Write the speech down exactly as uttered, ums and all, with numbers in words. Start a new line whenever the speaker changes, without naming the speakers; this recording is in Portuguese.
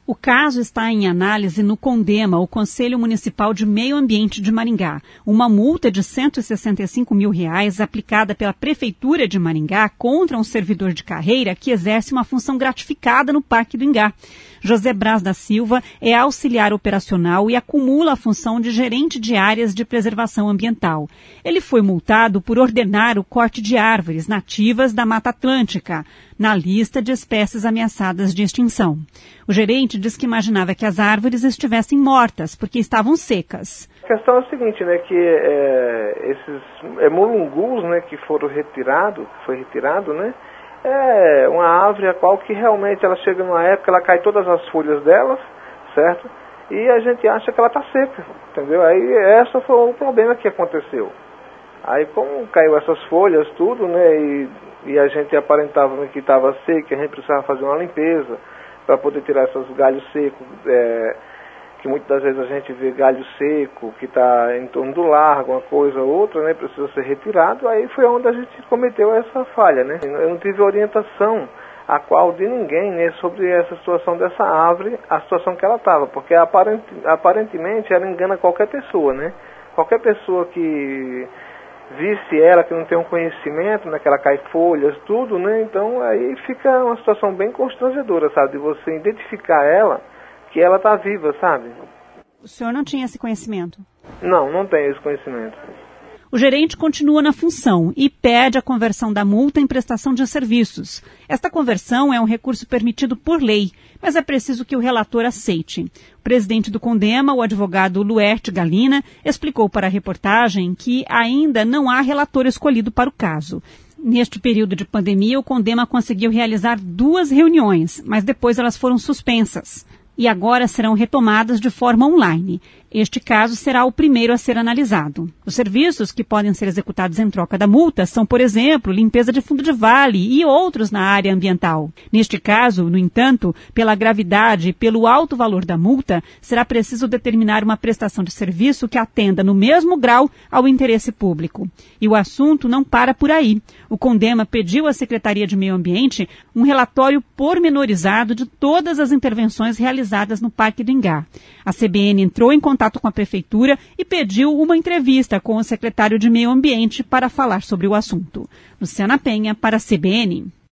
O caso está em análise no CONDEMA, o Conselho Municipal de Meio Ambiente de Maringá. Uma multa de cento e sessenta e cinco mil reais aplicada pela Prefeitura de Maringá contra um servidor de carreira que exerce uma função gratificada no Parque do Ingá. José Braz da Silva é auxiliar operacional e acumula a função de gerente de áreas de preservação ambiental. Ele foi multado por ordenar o corte de árvores nativas da Mata Atlântica, na lista de espécies ameaçadas de extinção. O gerente diz que imaginava que as árvores estivessem mortas, porque estavam secas.
A questão é a seguinte, né, que é, esses é, mulungus, né, que foram retirados, foi retirado, né, é uma árvore a qual que realmente ela chega numa época, ela cai todas as folhas delas, certo? E a gente acha que ela está seca, entendeu? Aí esse foi o problema que aconteceu. Aí como caiu essas folhas, tudo, né, e, e a gente aparentava que estava seca, a gente precisava fazer uma limpeza para poder tirar esses galhos secos, é, que muitas das vezes a gente vê galho seco, que está em torno do largo, uma coisa ou outra, né, precisa ser retirado, aí foi onde a gente cometeu essa falha, né. Eu não tive orientação a qual de ninguém, né, sobre essa situação dessa árvore, a situação que ela estava, porque aparent, aparentemente ela engana qualquer pessoa, né, qualquer pessoa que visse ela, que não tem um conhecimento, né, que ela cai folhas, tudo, né, então aí fica uma situação bem constrangedora, sabe, de você identificar ela, que ela está viva, sabe?
O senhor não tinha esse conhecimento?
Não, não tenho esse conhecimento.
O gerente continua na função e pede a conversão da multa em prestação de serviços. Esta conversão é um recurso permitido por lei, mas é preciso que o relator aceite. O presidente do CONDEMA, o advogado Luerte Galina, explicou para a reportagem que ainda não há relator escolhido para o caso. Neste período de pandemia, o CONDEMA conseguiu realizar duas reuniões, mas depois elas foram suspensas e agora serão retomadas de forma online. Este caso será o primeiro a ser analisado. Os serviços que podem ser executados em troca da multa são, por exemplo, limpeza de fundo de vale e outros na área ambiental. Neste caso, no entanto, pela gravidade e pelo alto valor da multa, será preciso determinar uma prestação de serviço que atenda no mesmo grau ao interesse público. E o assunto não para por aí. O CONDEMA pediu à Secretaria de Meio Ambiente um relatório pormenorizado de todas as intervenções realizadas no Parque do Ingá. A C B N entrou em contato com a Prefeitura e pediu uma entrevista com o secretário de Meio Ambiente para falar sobre o assunto. Luciana Penha, para a C B N.